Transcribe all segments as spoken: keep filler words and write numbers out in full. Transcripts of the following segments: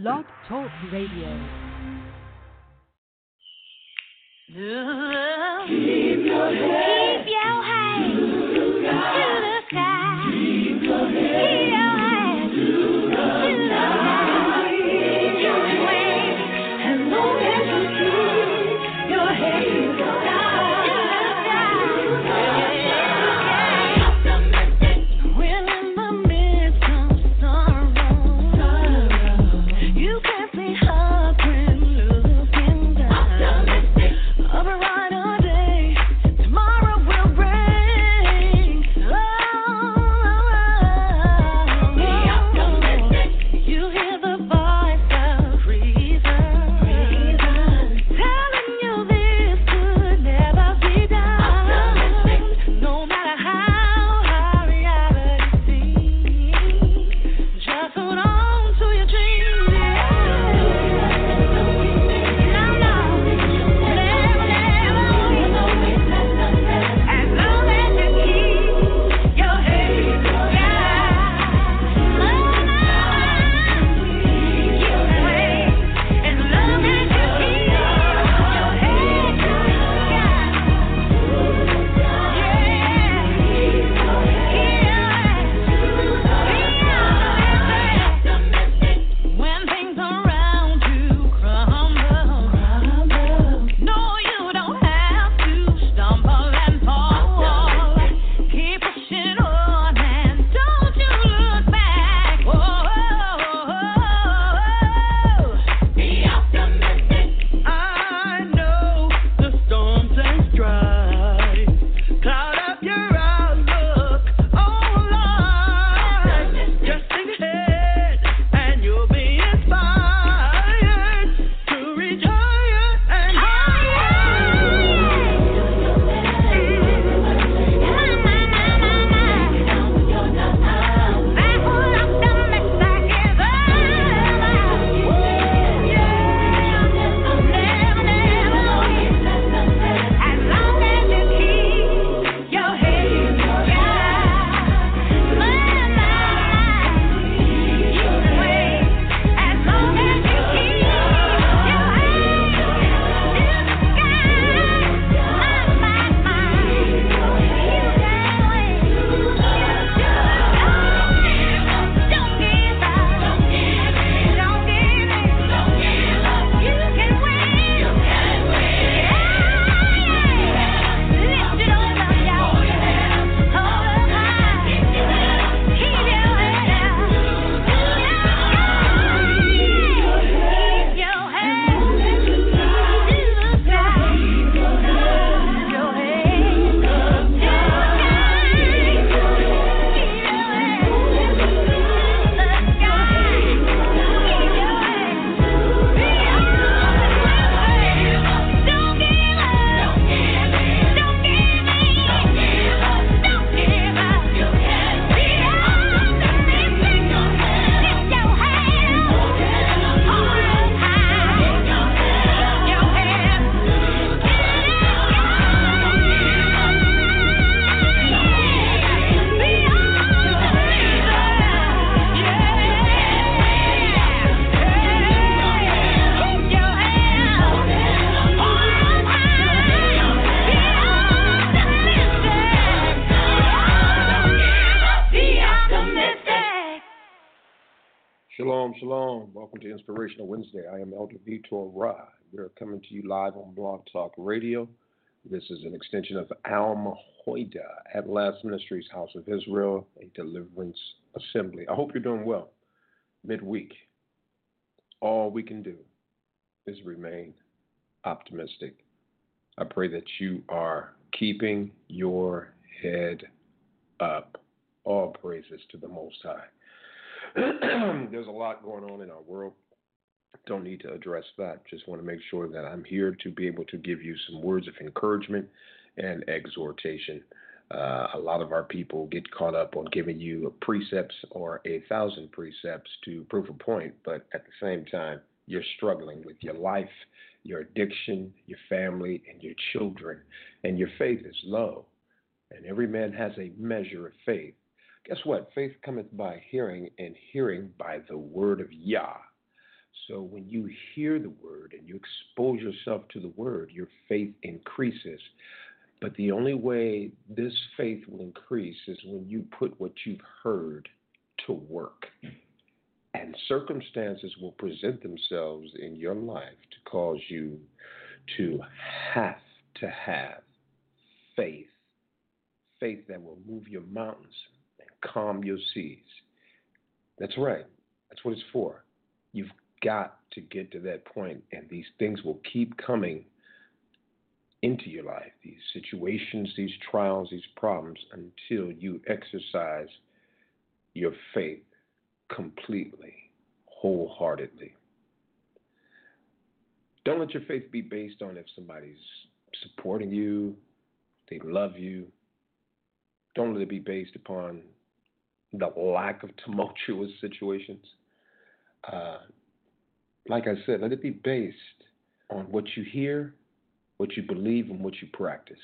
Blog Talk Radio. Keep your head, keep your head to the sky. Keep your head, keep your head to the sky. Keep your way as long as you keep your head to the sky. When in the midst of sorrow, sorrow, you can't see her when looking down. Of a brighter day, tomorrow will bring. Oh, be optimistic. You hear the voice of reason, reason telling you this could never be done. Optimistic. No matter how hard reality seems, just hold on to your dreams. No, no, never, never. As long as you keep your head down, you wait. As long as you keep your head down, when things around you crumble, crumble. No, you don't have to stumble and fall. Keep pushing on and don't you look back. Oh, be optimistic. I know the storms and strife cloud up your outlook. Oh, Lord, just think ahead and you'll be inspired to reach higher and Shalom, shalom. Welcome to Inspirational Wednesday. I am Elder Vitor Ra. We're coming to you live on Blog Talk Radio. This is an extension of Al Mahoida at Last Ministries House of Israel, a deliverance assembly. I hope you're doing well. Midweek, all we can do is remain optimistic. I pray that you are keeping your head up. All praises to the Most High. There's a lot going on in our world. Don't need to address that. Just want to make sure that I'm here to be able to give you some words of encouragement and exhortation. Uh, a lot of our people get caught up on giving you precepts or a thousand precepts to prove a point, but at the same time, you're struggling with your life, your addiction, your family, and your children, and your faith is low. And every man has a measure of faith. Guess what? Faith cometh by hearing, and hearing by the word of Yah. So when you hear the word and you expose yourself to the word, your faith increases. But the only way this faith will increase is when you put what you've heard to work. And circumstances will present themselves in your life to cause you to have to have faith. Faith that will move your mountains and calm your seas. That's right. That's what it's for. You've got to get to that point, and these things will keep coming into your life, these situations, these trials, these problems, until you exercise your faith completely, wholeheartedly. Don't let your faith be based on if somebody's supporting you, they love you. Don't let it be based upon the lack of tumultuous situations. Uh, like I said, let it be based on what you hear, what you believe, and what you practice.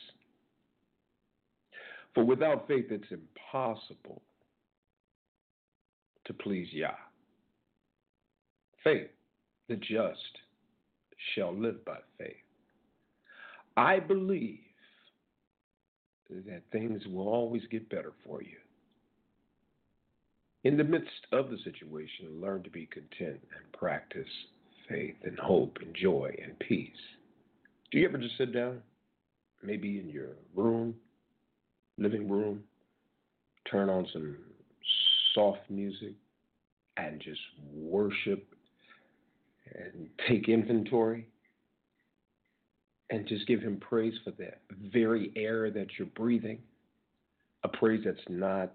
For without faith, it's impossible to please Yah. Faith, the just shall live by faith. I believe that things will always get better for you. In the midst of the situation, learn to be content and practice faith and hope and joy and peace. Do you ever just sit down, maybe in your room, living room, turn on some soft music and just worship and take inventory and just give him praise for that very air that you're breathing, a praise that's not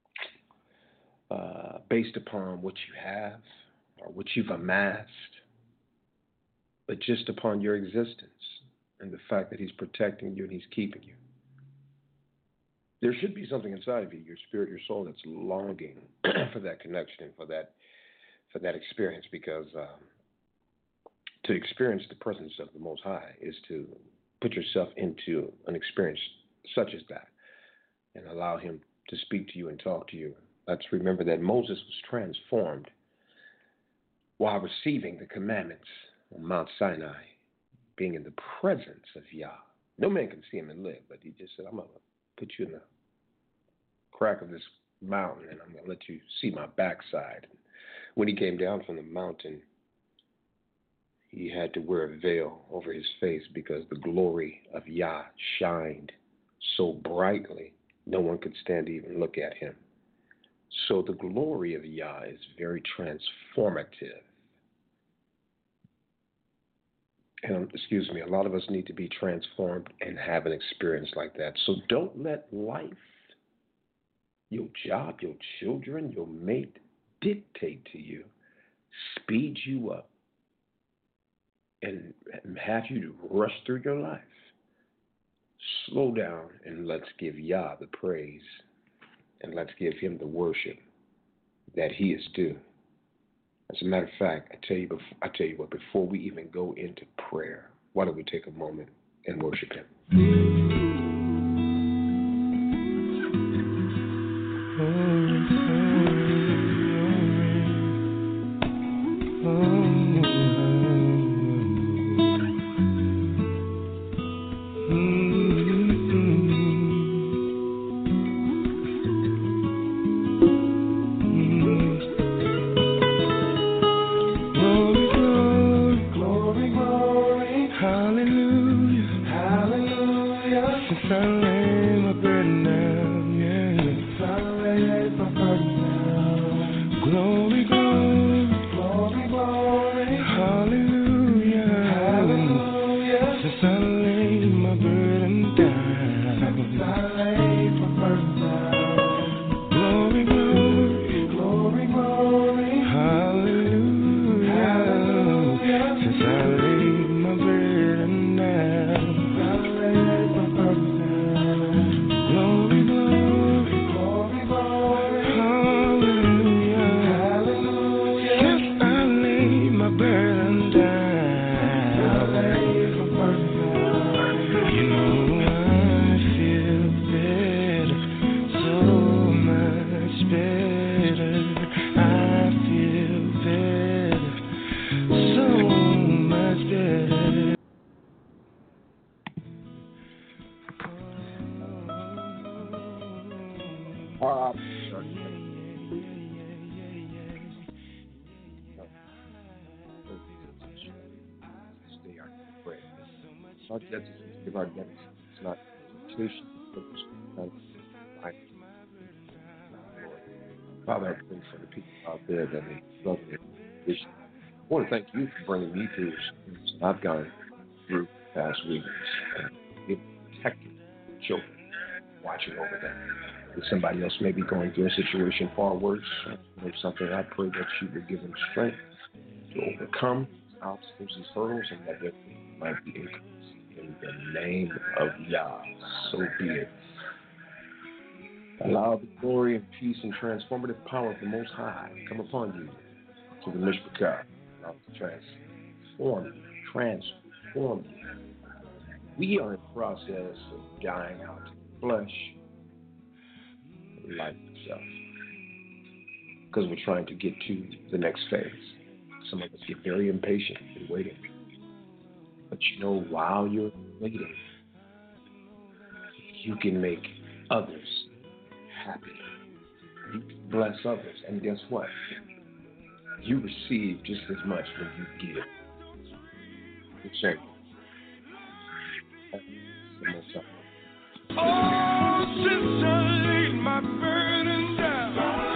uh, based upon what you have or what you've amassed, but just upon your existence and the fact that he's protecting you and he's keeping you. There should be something inside of you, your spirit, your soul, that's longing for that connection and for that for that experience, because um, to experience the presence of the Most High is to put yourself into an experience such as that and allow him to speak to you and talk to you. Let's remember that Moses was transformed while receiving the commandments on Mount Sinai, being in the presence of Yah. No man can see him and live, but he just said, I'm going to put you in the crack of this mountain and I'm going to let you see my backside. When he came down from the mountain, he had to wear a veil over his face because the glory of Yah shined so brightly, no one could stand to even look at him. So the glory of Yah is very transformative. And, excuse me, a lot of us need to be transformed and have an experience like that. So don't let life, your job, your children, your mate dictate to you, speed you up, and have you to rush through your life. Slow down and let's give Yah the praise, and let's give him the worship that he is due. As a matter of fact, I tell you, before, I tell you what, before we even go into prayer, why don't we take a moment and worship him? Glory, glory, glory, glory. Our debts, give our debts. It's not temptation. It's not life. Lord. Father, I pray for the people out there that may struggle with this. I want to thank you for bringing me through some things that I've gone through the past weeks. And you're protecting children, watching over them. If somebody else may be going through a situation far worse or something, I pray that you would give them strength to overcome these obstacles, these hurdles, and that their faith might be increased. In the name of Yah, so be it. Allow the glory and peace and transformative power of the Most High to come upon you to the Mishpachah. Allow it to transform you, transform you. We are in the process of dying out to flesh, life itself, because we're trying to get to the next phase. Some of us get very impatient in waiting. But you know, while you're waiting, you can make others happy. You can bless others. And guess what? You receive just as much when you give. You're saying, that's the most up. Oh, since I laid my burden down,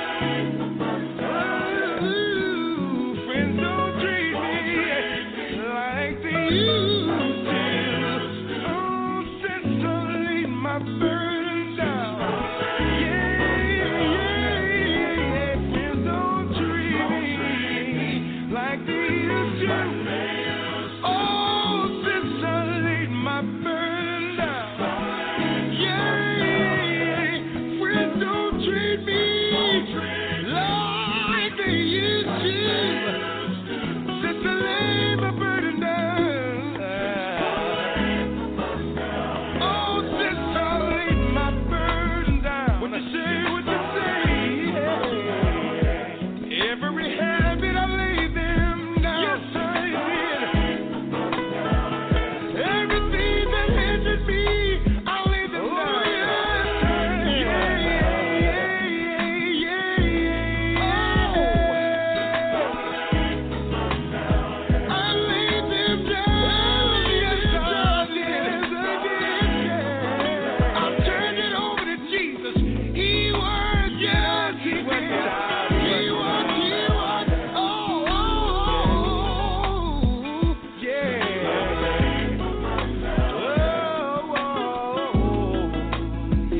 oh, friends don't treat me like they used to. Oh, since I laid my burden down, yeah, yeah, yeah, friends don't treat me like they used to. Oh, since I laid my burden down, yeah, friends don't treat me like they used to. Since I laid my burden down, oh, since I laid my burden down. What you say, what you say? Every habit I laid them down. Yes, I did. Everything that hindered me, I laid them down. Yeah, yeah, yeah, yeah, yeah. I laid them down. Yes, I did. I turned it over to Jesus. He worked, yes, he did. He worked, he worked. Oh, oh, oh, yeah. Oh, oh, oh,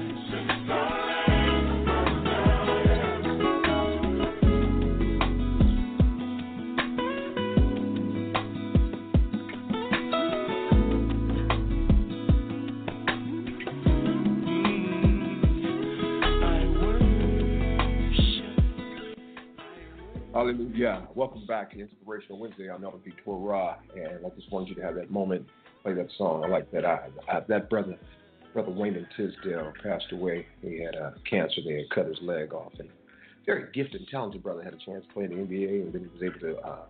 Hallelujah. Welcome back to Inspirational Wednesday. I'm Elder B. Torah, and I just wanted you to have that moment, play that song. I like that. I, I, that brother, Brother Wayman Tisdale, passed away. He had uh, cancer. They had cut his leg off. And very gifted and talented brother. Had a chance to play in the N B A, and then he was able to uh,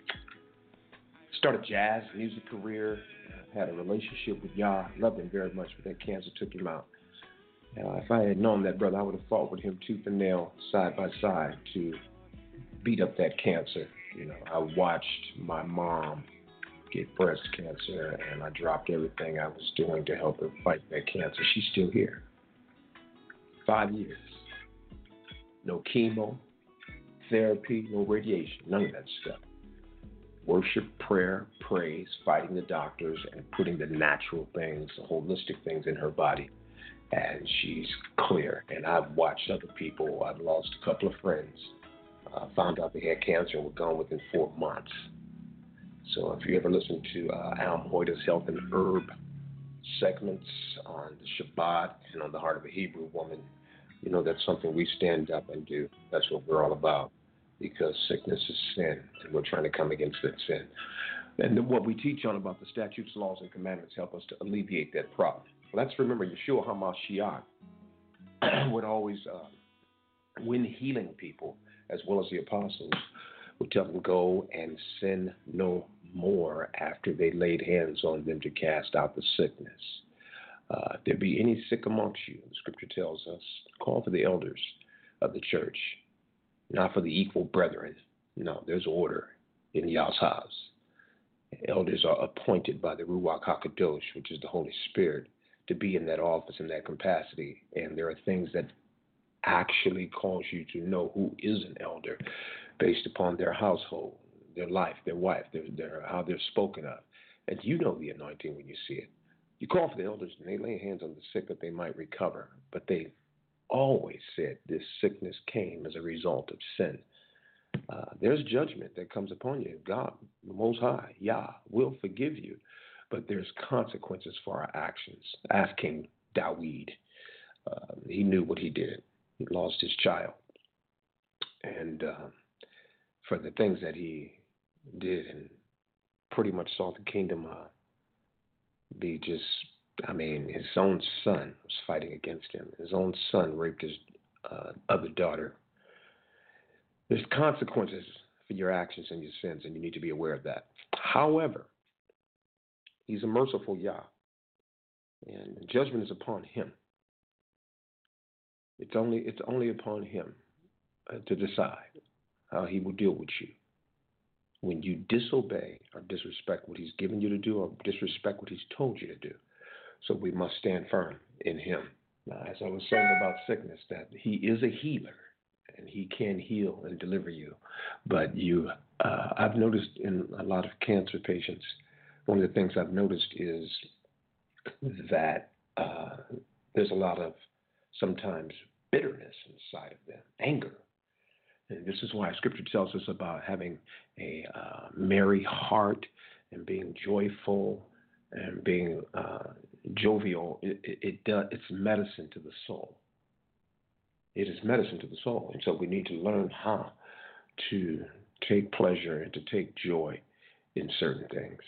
start a jazz music career. Had a relationship with Yah. Loved him very much, but that cancer took him out. Uh, if I had known that brother, I would have fought with him tooth and nail, side by side, to beat up that cancer. You know, I watched my mom get breast cancer, and I dropped everything I was doing to help her fight that cancer. She's still here. Five years. No chemo, therapy, no radiation, none of that stuff. Worship, prayer, praise, fighting the doctors, and putting the natural things, the holistic things in her body. And she's clear. And I've watched other people. I've lost a couple of friends. Uh, found out they had cancer and were gone within four months. So if you ever listen to uh, Alm Hoyda's Health and Herb segments on the Shabbat and on the Heart of a Hebrew Woman, you know that's something we stand up and do. That's what we're all about, because sickness is sin, and we're trying to come against that sin. And then what we teach on about the statutes, laws, and commandments help us to alleviate that problem. Well, let's remember Yeshua HaMashiach would always, uh, when healing people, as well as the apostles, would tell them, go and sin no more after they laid hands on them to cast out the sickness. Uh, if there be any sick amongst you, the scripture tells us, call for the elders of the church, not for the equal brethren. No, there's order in Yah's house. Elders are appointed by the Ruach HaKadosh, which is the Holy Spirit, to be in that office in that capacity. And there are things that actually cause you to know who is an elder based upon their household, their life, their wife, their, their how they're spoken of. And you know the anointing when you see it. You call for the elders and they lay hands on the sick that they might recover. But they always said this sickness came as a result of sin. Uh, there's judgment that comes upon you. God, the Most High, Yah, will forgive you. But there's consequences for our actions. Ask King Dawid. Uh, he knew what he did. He lost his child. And uh, for the things that he did, and pretty much saw the kingdom uh, be just, I mean, his own son was fighting against him. His own son raped his uh, other daughter. There's consequences for your actions and your sins, and you need to be aware of that. However, he's a merciful Yah, and judgment is upon him. It's only it's only upon him uh, to decide how he will deal with you when you disobey or disrespect what he's given you to do or disrespect what he's told you to do. So we must stand firm in him. Now, as I was saying about sickness, that he is a healer and he can heal and deliver you. But you, uh, I've noticed in a lot of cancer patients, one of the things I've noticed is that uh, there's a lot of sometimes bitterness inside of them, anger. And this is why Scripture tells us about having a uh, merry heart and being joyful and being uh, jovial. It, it, it does, it's medicine to the soul. It is medicine to the soul. And so we need to learn how to take pleasure and to take joy in certain things.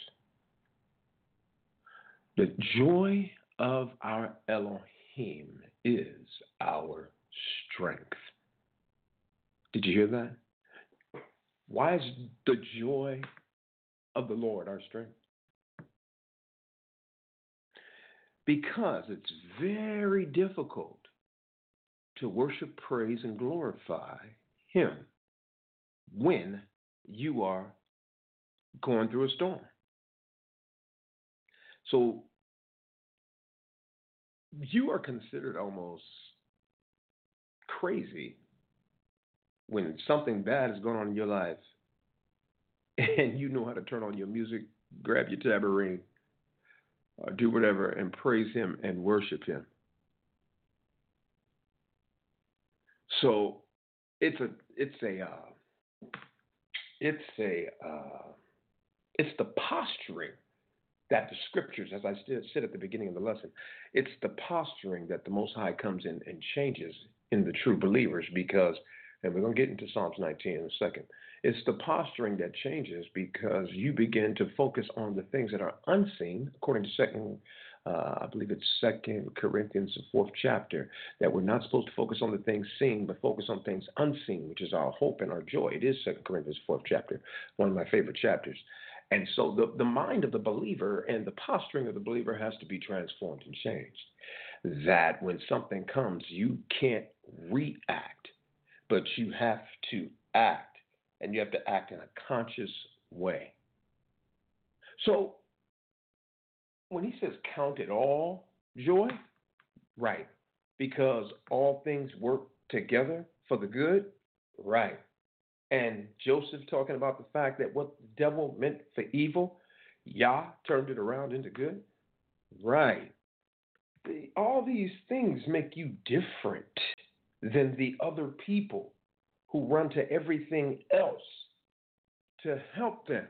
The joy of our Elohim is our strength. Did you hear that? Why is the joy of the Lord our strength? Because it's very difficult to worship, praise, and glorify Him when you are going through a storm. So you are considered almost crazy when something bad is going on in your life and you know how to turn on your music, grab your tambourine, or do whatever and praise Him and worship Him. So it's a it's a uh, it's a uh, it's the posturing that the Scriptures, as I said at the beginning of the lesson, it's the posturing that the Most High comes in and changes in the true believers because, and we're going to get into Psalms nineteen in a second, it's the posturing that changes because you begin to focus on the things that are unseen, according to second, uh, I believe it's Second Corinthians, the fourth chapter, that we're not supposed to focus on the things seen, but focus on things unseen, which is our hope and our joy. It is Second Corinthians, fourth chapter, one of my favorite chapters. And so the, the mind of the believer and the posturing of the believer has to be transformed and changed. That when something comes, you can't react, but you have to act, and you have to act in a conscious way. So when he says count it all joy, right, because all things work together for the good, right. And Joseph talking about the fact that what the devil meant for evil, Yah turned it around into good. Right. The, all these things make you different than the other people who run to everything else to help them.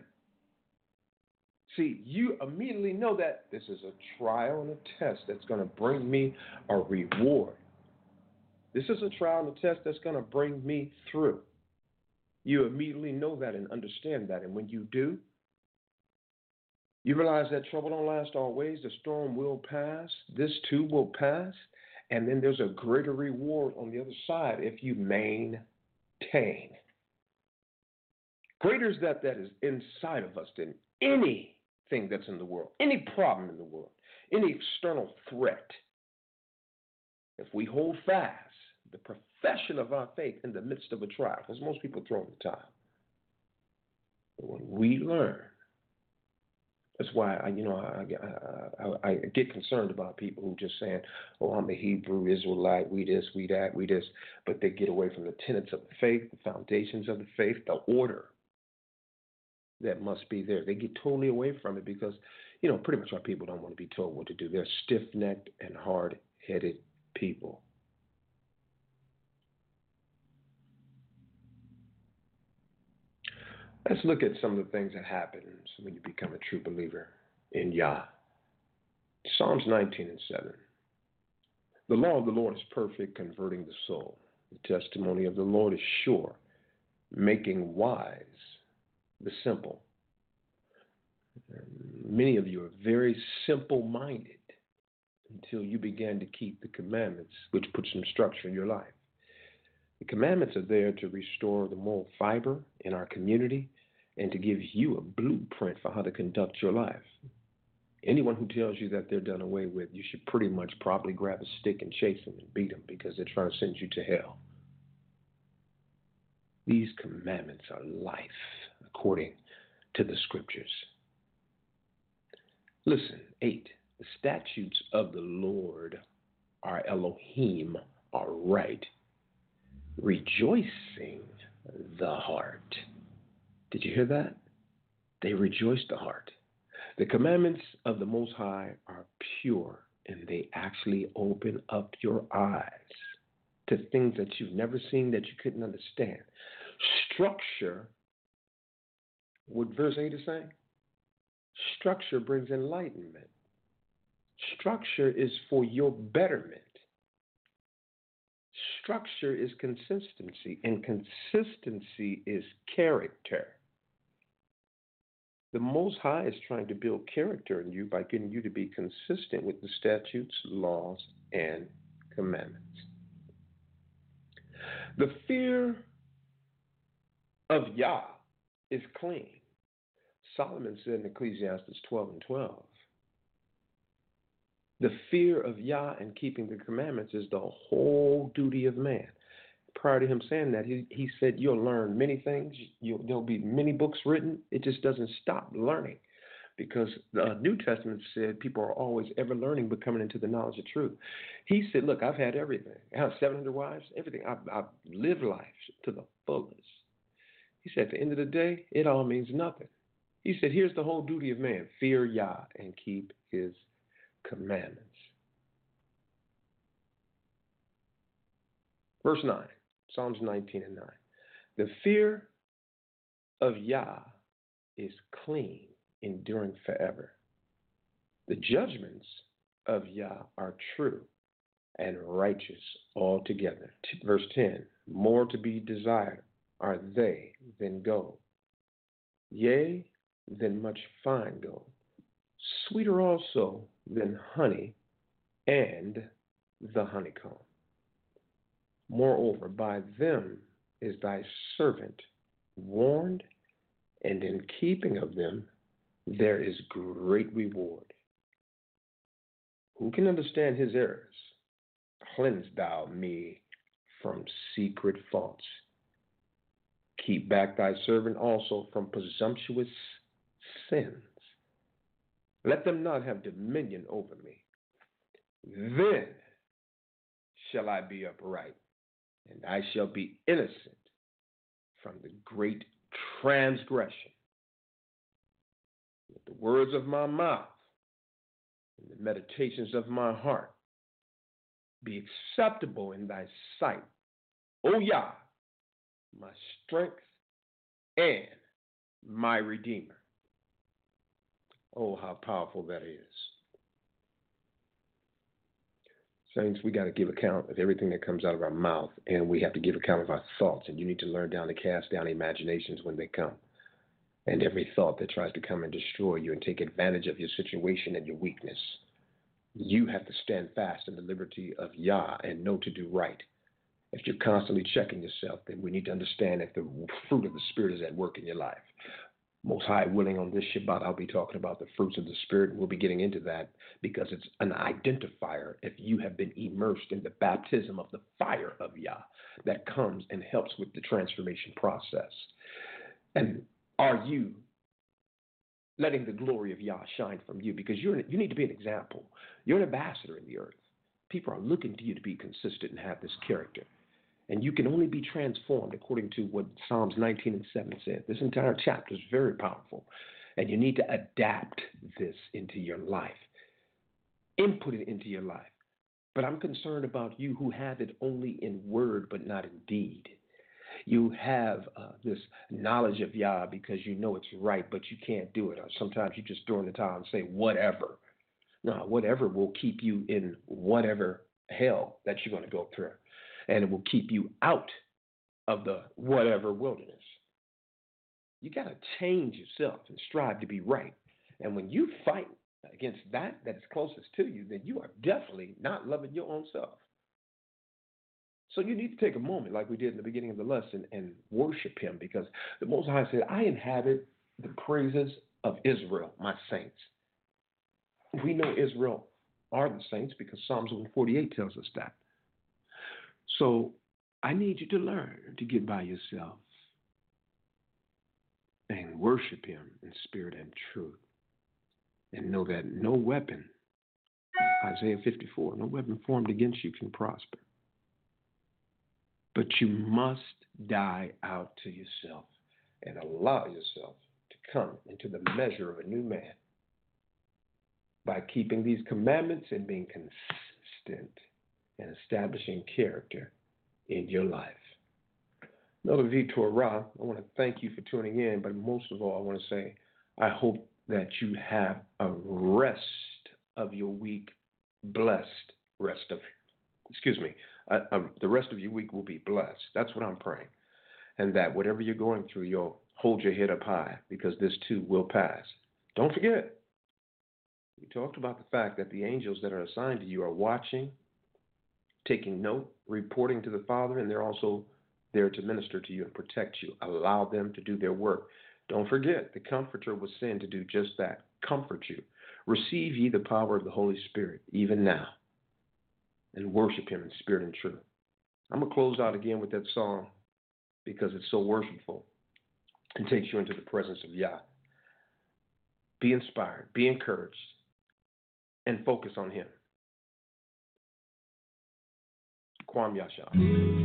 See, you immediately know that this is a trial and a test that's going to bring me a reward. This is a trial and a test that's going to bring me through. You immediately know that and understand that. And when you do, you realize that trouble don't last always. The storm will pass. This too will pass. And then there's a greater reward on the other side if you maintain. Greater is that that is inside of us than anything that's in the world, any problem in the world, any external threat. If we hold fast the profession of our faith in the midst of a trial, because most people throw in the towel. But when we learn That's why I, you know, I, I, I, I get concerned about people who just saying, "Oh, I'm a Hebrew Israelite. We this, we that, we this," but they get away from the tenets of the faith, the foundations of the faith, the order that must be there. They get totally away from it because, you know, pretty much our people don't want to be told what to do. They're stiff-necked and hard-headed people. Let's look at some of the things that happen when you become a true believer in Yah. Psalms nineteen and seven. The law of the Lord is perfect, converting the soul. The testimony of the Lord is sure, making wise the simple. Many of you are very simple-minded until you begin to keep the commandments, which put some structure in your life. The commandments are there to restore the moral fiber in our community and to give you a blueprint for how to conduct your life. Anyone who tells you that they're done away with, you should pretty much probably grab a stick and chase them and beat them because they're trying to send you to hell. These commandments are life, according to the scriptures. Listen, eight, the statutes of the Lord, our Elohim, are right, rejoicing the heart. Did you hear that? They rejoice the heart. The commandments of the Most High are pure, and they actually open up your eyes to things that you've never seen, that you couldn't understand. Structure, what verse eight is saying? Structure brings enlightenment. Structure is for your betterment. Structure is consistency, and consistency is character. The Most High is trying to build character in you by getting you to be consistent with the statutes, laws, and commandments. The fear of Yah is clean. Solomon said in Ecclesiastes twelve and twelve, the fear of Yah and keeping the commandments is the whole duty of man. Prior to him saying that, he, he said, you'll learn many things. You'll, there'll be many books written. It just doesn't stop learning, because the New Testament said people are always ever learning, but coming into the knowledge of truth. He said, look, I've had everything. I have seven hundred wives, everything. I've, I've lived life to the fullest. He said, at the end of the day, it all means nothing. He said, here's the whole duty of man: fear Yah and keep his commandments. Verse nine, Psalms nineteen and nine. The fear of Yah is clean, enduring forever. The judgments of Yah are true and righteous altogether. Verse ten, more to be desired are they than gold, yea, than much fine gold, sweeter also than honey and the honeycomb. Moreover, by them is thy servant warned, and in keeping of them there is great reward. Who can understand his errors? Cleanse thou me from secret faults. Keep back thy servant also from presumptuous sins. Let them not have dominion over me. Then shall I be upright, and I shall be innocent from the great transgression. Let the words of my mouth and the meditations of my heart be acceptable in thy sight, O Yah, my strength and my Redeemer. Oh, how powerful that is. Saints, we got to give account of everything that comes out of our mouth, and we have to give account of our thoughts, and you need to learn down to cast down imaginations when they come. And every thought that tries to come and destroy you and take advantage of your situation and your weakness. You have to stand fast in the liberty of Yah and know to do right. If you're constantly checking yourself, then we need to understand that the fruit of the Spirit is at work in your life. Most High willing, on this Shabbat, I'll be talking about the fruits of the Spirit, and we'll be getting into that because it's an identifier if you have been immersed in the baptism of the fire of Yah that comes and helps with the transformation process. And are you letting the glory of Yah shine from you, because you're you need to be an example. You're an ambassador in the earth. People are looking to you to be consistent and have this character. And you can only be transformed according to what Psalms nineteen and seven said. This entire chapter is very powerful. And you need to adapt this into your life, input it into your life. But I'm concerned about you who have it only in word but not in deed. You have uh, this knowledge of Yah because you know it's right, but you can't do it. Or sometimes you just throw in the towel and say, whatever. No, whatever will keep you in whatever hell that you're going to go through. And it will keep you out of the whatever wilderness. You got to change yourself and strive to be right. And when you fight against that that's closest to you, then you are definitely not loving your own self. So you need to take a moment, like we did in the beginning of the lesson, and worship him, because the Most High said, I inhabit the praises of Israel, my saints. We know Israel are the saints because Psalms one forty-eight tells us that. So I need you to learn to get by yourself and worship him in spirit and truth. And know that no weapon, Isaiah fifty-four, no weapon formed against you can prosper. But you must die out to yourself and allow yourself to come into the measure of a new man by keeping these commandments and being consistent and establishing character in your life. Elder Vitor Ra, I want to thank you for tuning in, but most of all, I want to say I hope that you have a rest of your week, blessed rest of, excuse me, uh, uh, the rest of your week will be blessed. That's what I'm praying. And that whatever you're going through, you'll hold your head up high, because this too will pass. Don't forget, we talked about the fact that the angels that are assigned to you are watching, taking note, reporting to the Father, and they're also there to minister to you and protect you. Allow them to do their work. Don't forget, the Comforter was sent to do just that, comfort you. Receive ye the power of the Holy Spirit, even now, and worship him in spirit and truth. I'm going to close out again with that song because it's so worshipful and takes you into the presence of Yah. Be inspired, be encouraged, and focus on him. Kwam Yasha.